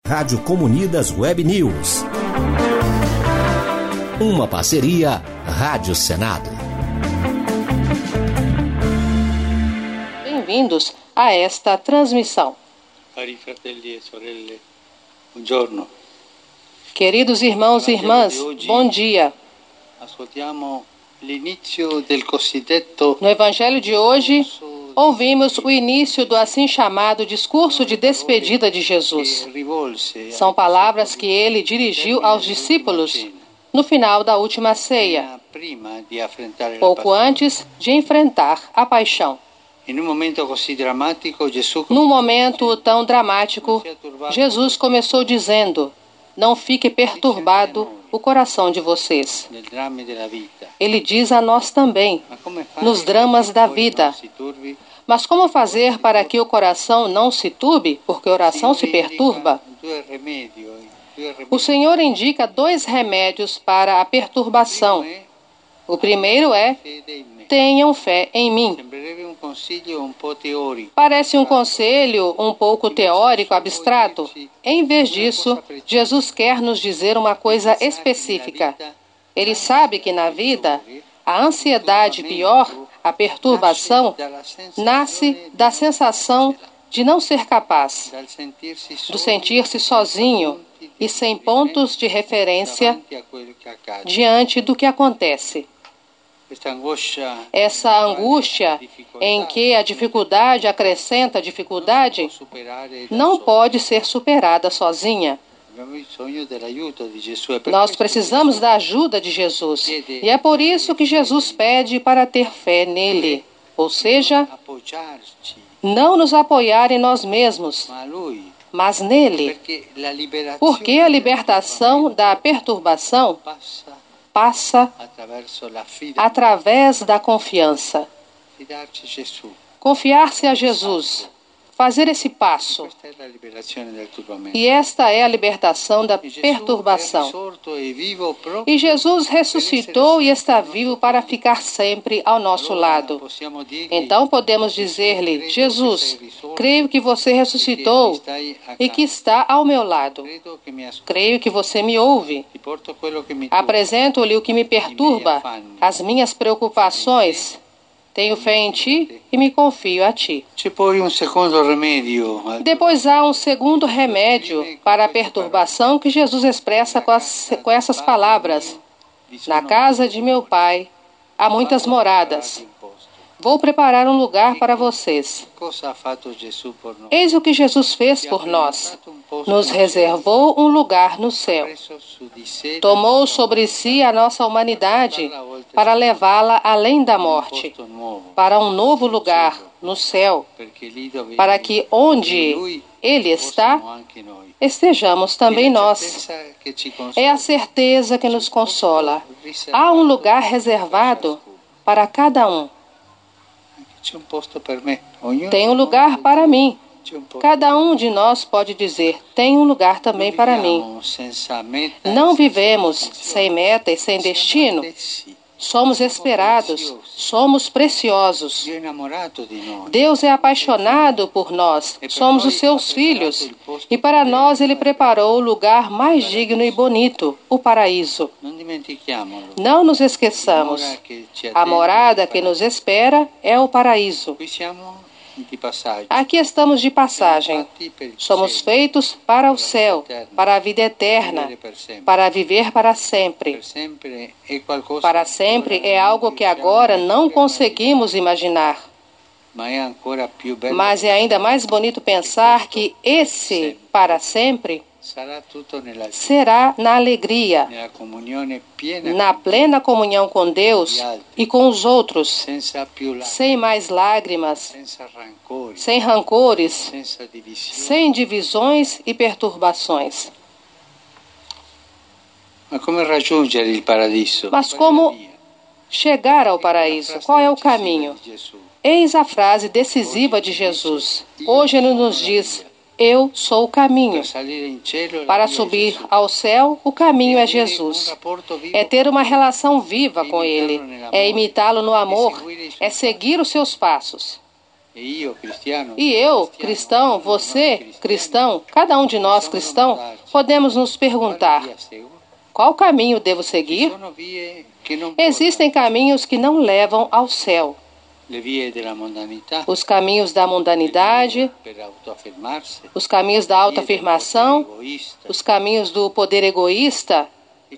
Rádio Comunidas Web News. Uma parceria Rádio Senado. Bem-vindos a esta transmissão. Cari fratelli e sorelle, buongiorno. Queridos irmãos e irmãs, bom dia. No Evangelho de hoje, ouvimos o início do assim chamado discurso de despedida de Jesus. São palavras que ele dirigiu aos discípulos no final da última ceia, pouco antes de enfrentar a paixão. Num momento tão dramático, Jesus começou dizendo: não fique perturbado o coração de vocês. Ele diz a nós também, nos dramas da vida. Mas como fazer para que o coração não se turbe, porque o coração se perturba? O Senhor indica 2 remédios para a perturbação. O primeiro é: tenham fé em mim. Parece um conselho um pouco teórico, abstrato. Em vez disso, Jesus quer nos dizer uma coisa específica. Ele sabe que na vida, a ansiedade pior, a perturbação, nasce da sensação de não ser capaz, do sentir-se sozinho e sem pontos de referência diante do que acontece. Essa angústia em que a dificuldade acrescenta dificuldade não pode ser superada sozinha. Nós precisamos da ajuda de Jesus. E é por isso que Jesus pede para ter fé nele. Ou seja, não nos apoiar em nós mesmos, mas nele. Porque a libertação da perturbação passa através da confiança. Confiar-se a Jesus. Fazer esse passo. E esta é a libertação da perturbação. E Jesus ressuscitou e está vivo para ficar sempre ao nosso lado. Então podemos dizer-lhe: Jesus, creio que você ressuscitou e que está ao meu lado. Creio que você me ouve. Apresento-lhe o que me perturba, as minhas preocupações. Tenho fé em ti e me confio a ti. Depois há um segundo remédio para a perturbação que Jesus expressa com essas palavras: na casa de meu Pai há muitas moradas. Vou preparar um lugar para vocês. Eis o que Jesus fez por nós. Nos reservou um lugar no céu. Tomou sobre si a nossa humanidade para levá-la além da morte, para um novo lugar no céu, para que onde Ele está, estejamos também nós. É a certeza que nos consola. Há um lugar reservado para cada um. Tem um lugar para mim. Cada um de nós pode dizer: tem um lugar também para mim. Não vivemos sem meta e sem destino. Somos esperados, somos preciosos. Deus é apaixonado por nós, somos os seus filhos. E para nós Ele preparou o lugar mais digno e bonito, o paraíso. Não nos esqueçamos, a morada que nos espera é o paraíso. Aqui estamos de passagem. Somos feitos para o céu, para a vida eterna, para viver para sempre. Para sempre é algo que agora não conseguimos imaginar. Mas é ainda mais bonito pensar que esse para sempre será na alegria, na plena comunhão com Deus e com os outros, sem mais lágrimas, sem rancores, sem divisões e perturbações. Mas como chegar ao paraíso? Qual é o caminho? Eis a frase decisiva de Jesus. Hoje Ele nos diz: eu sou o caminho. Para subir ao céu, o caminho é Jesus. É ter uma relação viva com Ele. É imitá-lo no amor. É seguir os seus passos. E eu, cristão, você, cristão, cada um de nós, cristão, podemos nos perguntar: qual caminho devo seguir? Existem caminhos que não levam ao céu. Os caminhos da mundanidade, os caminhos da autoafirmação, os caminhos do poder egoísta.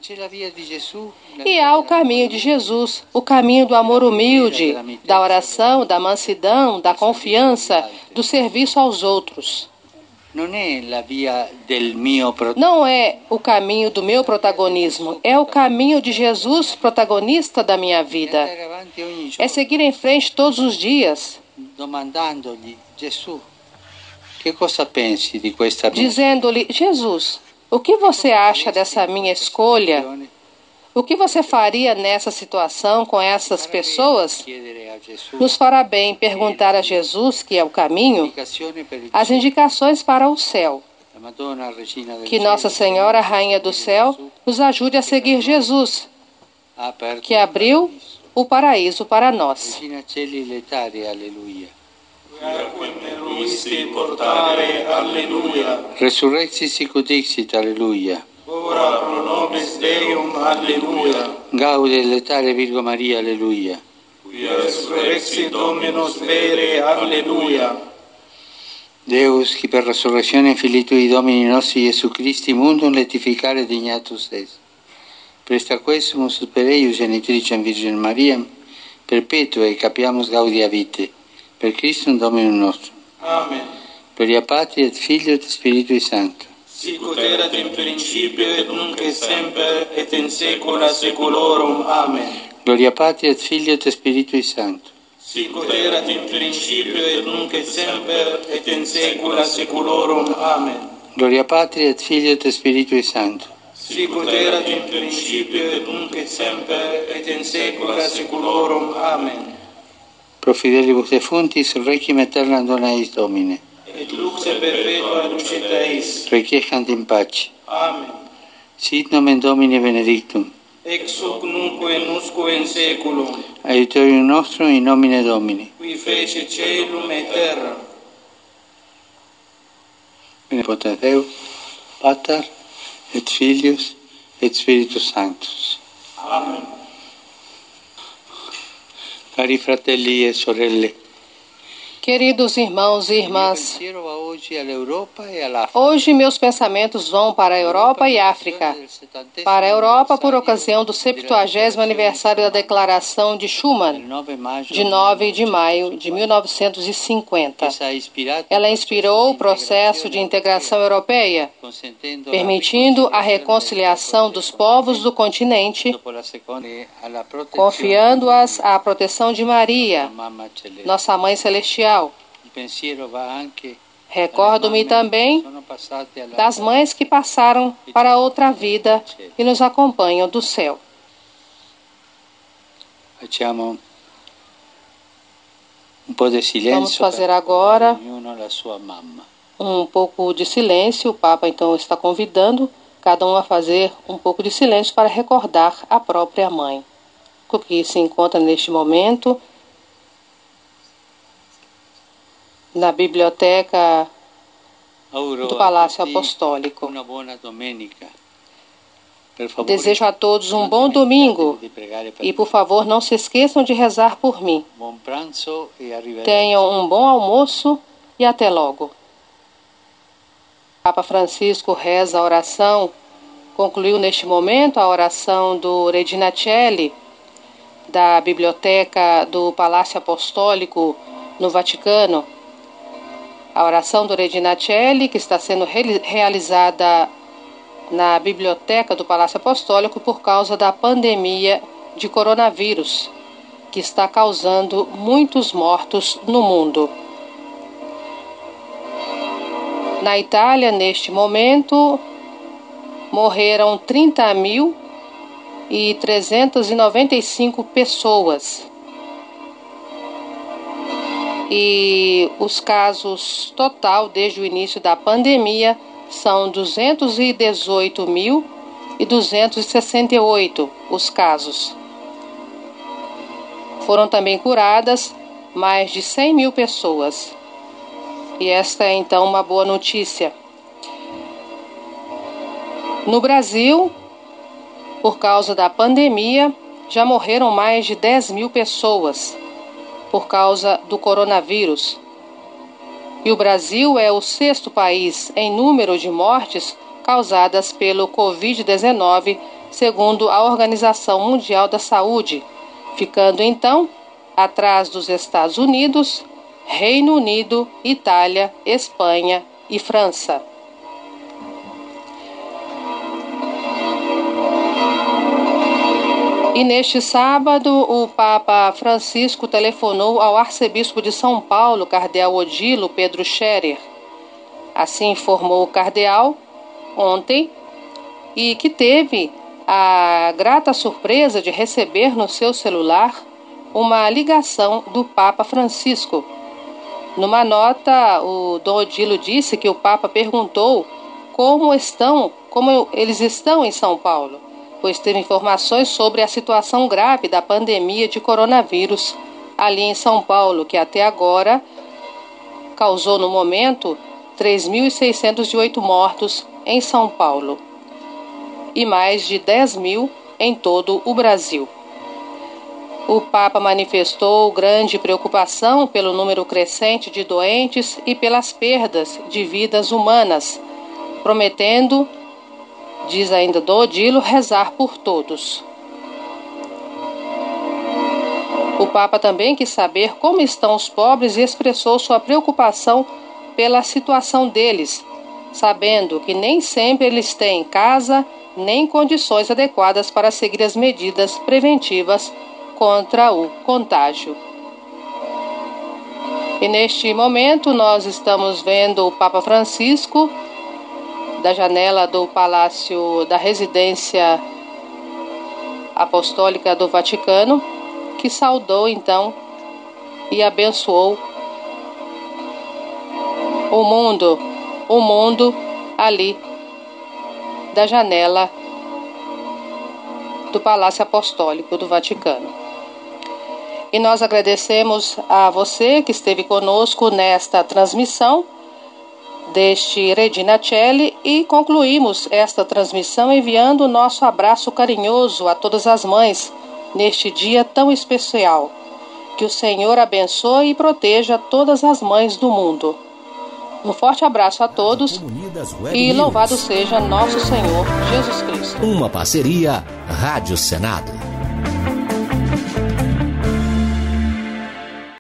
E há o caminho de Jesus, o caminho do amor humilde, da oração, da mansidão, da confiança, do serviço aos outros. Não é o caminho do meu protagonismo, é o caminho de Jesus, protagonista da minha vida. É seguir em frente todos os dias, dizendo-lhe: Jesus, o que você acha dessa minha escolha? O que você faria nessa situação com essas pessoas? Nos fará bem perguntar a Jesus, que é o caminho, as indicações para o céu. Que Nossa Senhora, Rainha do Céu, nos ajude a seguir Jesus, que abriu o paraíso para nós. Resurrexit sicut dixit, alleluia. Ora pro nobis Deum, alleluia. Gaude letare Virgo Maria, alleluia. Quia resurrexit Dominus vere, alleluia. Deus, qui per resurrezione Filii Tui Domini nostri Iesu Christi mundum letificare dignatus es. Presta quesumus per eius genitricem Virginem Mariam, perpetue capiamus gaudia vitae, per Christum Dominum nostrum. Amen. Gloria Patri et Filio et Spiritui Sancto. Sicut erat in principio et nunc et semper et in saecula saeculorum. Amen. Gloria Patri et Filio et Spiritui Sancto. Sicut erat in principio et nunc et semper et in saecula saeculorum. Amen. Gloria Patri et Filio et Spiritui Sancto. Sicut erat in principio et nunc et semper et in saecula saeculorum. Amen. Pro fidelibus defunctis requiem aeternam dona eis Domine. Et luxe perpetua lucita eis. Requiescant in pace. Amen. Sit nomen Domini benedictum. Ex hoc nunc et usque in saeculum. Aiutorium nostrum in nomine Domini. Qui fece caelum et terra. Omnipotens Deus, Pater et Filius et Spiritus Sanctus. Amen. Cari fratelli e sorelle, Queridos irmãos e irmãs, hoje meus pensamentos vão para a Europa e África. Para a Europa, por ocasião do 70º aniversário da Declaração de Schuman, de 9 de maio de 1950. Ela inspirou o processo de integração europeia, permitindo a reconciliação dos povos do continente, confiando-as à proteção de Maria, nossa Mãe Celestial. Recordo-me também das mães que passaram para outra vida e nos acompanham do céu. Vamos fazer agora um pouco de silêncio. O Papa então está convidando cada um a fazer um pouco de silêncio para recordar a própria mãe, que se encontra neste momento na biblioteca do Palácio Apostólico. Desejo a todos um bom domingo e, por favor, não se esqueçam de rezar por mim. Tenham um bom almoço e até logo. Papa Francisco reza a oração, concluiu neste momento a oração do Regina Coeli, da biblioteca do Palácio Apostólico no Vaticano. A oração do Regina Coeli, que está sendo realizada na biblioteca do Palácio Apostólico por causa da pandemia de coronavírus, que está causando muitos mortos no mundo. Na Itália, neste momento, morreram 30.395 pessoas. E os casos total desde o início da pandemia são 218.268 os casos. Foram também curadas mais de 100 mil pessoas. E esta é então uma boa notícia. No Brasil, por causa da pandemia, já morreram mais de 10 mil pessoas por causa do coronavírus. E o Brasil é o 6º país em número de mortes causadas pelo Covid-19, segundo a Organização Mundial da Saúde, ficando então atrás dos Estados Unidos, Reino Unido, Itália, Espanha e França. E neste sábado, o Papa Francisco telefonou ao arcebispo de São Paulo, cardeal Odilo Pedro Scherer. Assim informou o cardeal ontem, e que teve a grata surpresa de receber no seu celular uma ligação do Papa Francisco. Numa nota, o Dom Odilo disse que o Papa perguntou como eles estão em São Paulo, pois teve informações sobre a situação grave da pandemia de coronavírus ali em São Paulo, que até agora causou no momento 3.608 mortos em São Paulo e mais de 10 mil em todo o Brasil. O Papa manifestou grande preocupação pelo número crescente de doentes e pelas perdas de vidas humanas, prometendo, diz ainda Dom Odilo, rezar por todos. O Papa também quis saber como estão os pobres e expressou sua preocupação pela situação deles, sabendo que nem sempre eles têm casa nem condições adequadas para seguir as medidas preventivas contra o contágio. E neste momento nós estamos vendo o Papa Francisco da janela do Palácio da Residência Apostólica do Vaticano, que saudou então e abençoou o mundo ali da janela do Palácio Apostólico do Vaticano. E nós agradecemos a você que esteve conosco nesta transmissão deste Regina Coeli e concluímos esta transmissão enviando o nosso abraço carinhoso a todas as mães neste dia tão especial. Que o Senhor abençoe e proteja todas as mães do mundo. Um forte abraço a todos e louvado seja nosso Senhor Jesus Cristo. Uma parceria Rádio Senado.